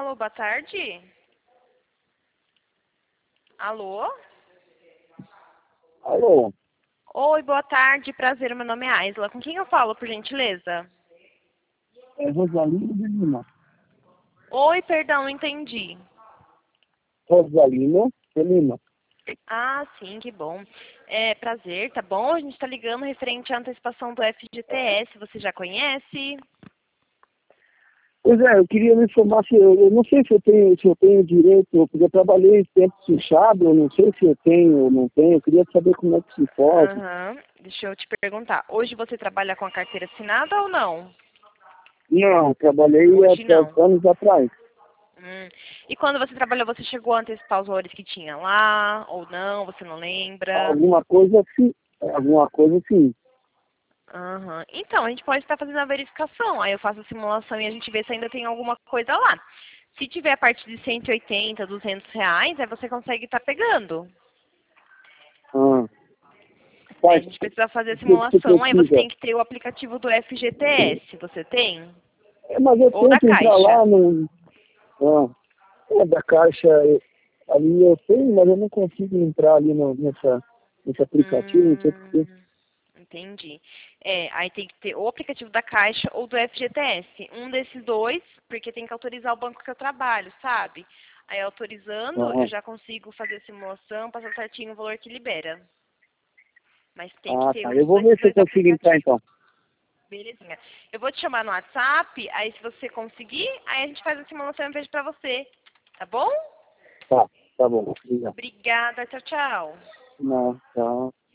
Alô, boa tarde. Alô? Alô, Oi, boa tarde, prazer, meu nome é Aisla. Com quem eu falo, por gentileza? é Rosalino de Lima. Oi, perdão, não entendi. Rosalino de Lima. Ah, sim, que bom. É, prazer, tá bom? A gente tá ligando referente à antecipação do FGTS, você já conhece? Pois é, eu queria me informar se eu não sei se eu tenho direito, porque eu trabalhei tempo fechado, eu não sei se eu tenho ou não tenho, eu queria saber como é que se pode. Aham, deixa eu te perguntar. Hoje você trabalha com a carteira assinada ou não? Não, trabalhei Hoje não. há anos atrás. E quando você trabalhou, você chegou a antecipar os valores que tinha lá ou não? Você não lembra? Alguma coisa assim. Aham. Então, a gente pode estar fazendo a verificação. Aí eu faço a simulação e a gente vê se ainda tem alguma coisa lá. Se tiver a partir de 180, R$ 200, aí você consegue estar pegando. Ah, É, a faz, gente precisa fazer a o que que você simulação, aí você precisa? tem que ter o aplicativo do FGTS. Você tem? Mas eu Ou da tento entrar Caixa? lá no. Ah, da caixa, ali eu tenho, mas eu não consigo entrar ali nesse aplicativo, não sei porquê. Entendi. É, aí tem que ter ou o aplicativo da Caixa ou do FGTS. Um desses dois, porque tem que autorizar o banco que eu trabalho, sabe? Aí autorizando, eu Aham. já consigo fazer a simulação, passar certinho o valor que libera. Mas tem que Ah, ter tá. um Eu vou desses ver se eu dois consigo entrar aplicativos. então. Belezinha. Eu vou te chamar no WhatsApp, aí se você conseguir, aí a gente faz a simulação e vejo pra você. Tá bom? Tá, tá bom. Obrigado. Obrigada. Tchau, tchau. Não, tá.